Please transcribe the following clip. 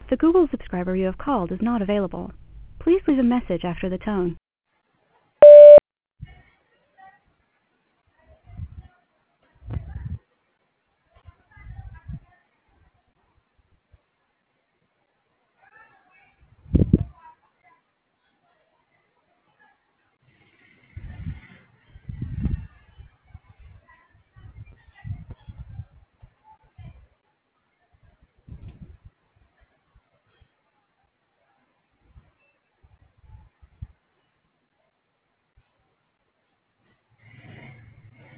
The Google subscriber you have called is not available. Please leave a message after the tone.